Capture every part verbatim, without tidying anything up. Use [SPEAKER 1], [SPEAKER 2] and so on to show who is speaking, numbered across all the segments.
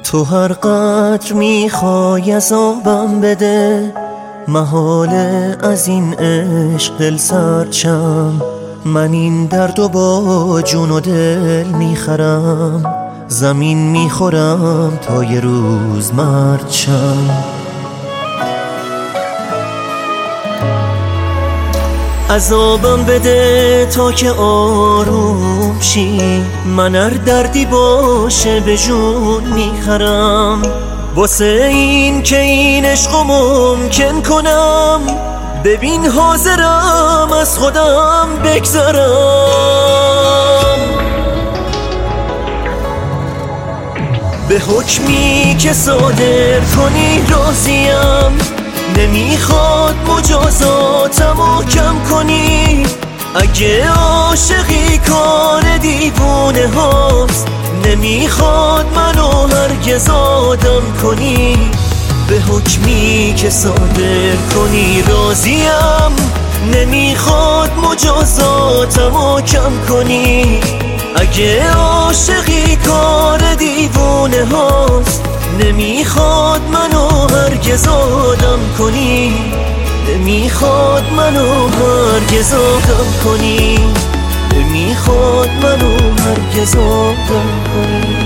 [SPEAKER 1] تو هر قدر میخوای عذابم بده، محاله از این عشق دل سرد شم. من این دردو با جون و دل میخرم، زمین میخورم تا یه روز مرد شم. عذابم بده تا که آروم شی، من هر دردی باشه به جون میخرم. واسه این که این عشقو ممکن کنم، ببین حاضرم از خودم بگذرم. به حکمی که صادر کنی راضیم، نمیخواد مجازاتمو کم کنی. اگه عاشقی کار دیوونه هاست، نمیخواد منو هرگز آدم کنی. به حکمی که صادر کنی راضیم، نمیخواد مجازاتمو کم کنی. اگه عاشقی کار دیوونه هاست، نمیخواد منو هرگز آدم کنی. نمیخواد منو هرگز آدم کنی. نمیخواد منو هرگز آدم کنی.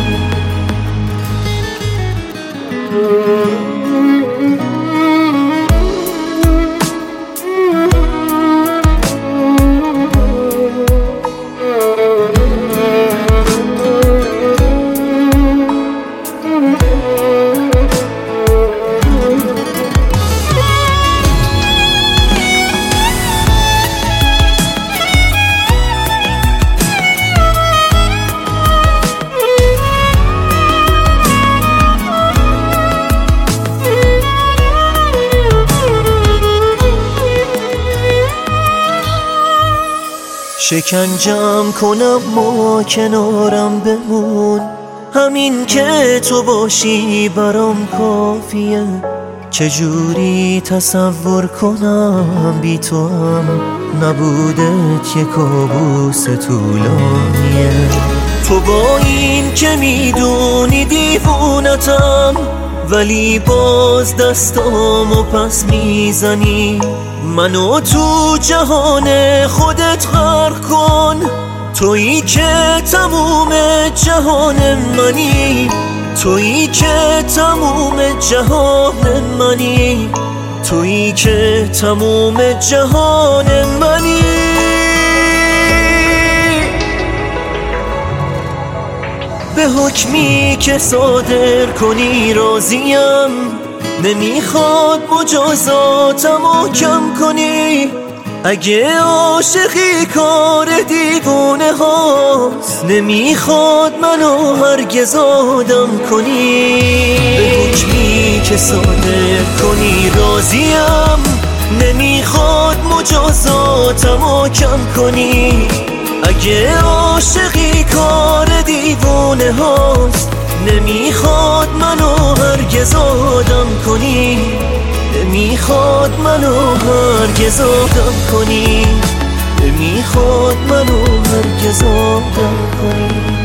[SPEAKER 1] شکنجم کنم ما کنارم بمون، همین که تو باشی برام کافیه. چجوری تصور کنم بی تو هم نبودت یه کابوس طولانیه. تو با این که میدونی دیوونتم، ولی باز دستامو پس میزنی. منو تو جهان خودت غرق کن، تویی که تموم جهان منی. تویی که تموم جهان منی. تویی که تموم جهان منی. به حکمی که صادر کنی راضیم، نمیخواد مجازاتمو کم کنی. اگه عاشقی کار دیوونه هاست، نمیخواد منو هرگز آدم کنی. به حکمی که صادر کنی راضیم، نمیخواد مجازاتمو کم کنی. اگه عاشقی کار دیوونه هاست، نمیخواد منو هرگز آدم کنی. نمیخواد منو هرگز آدم کنی. نمیخواد منو هرگز آدم کنی.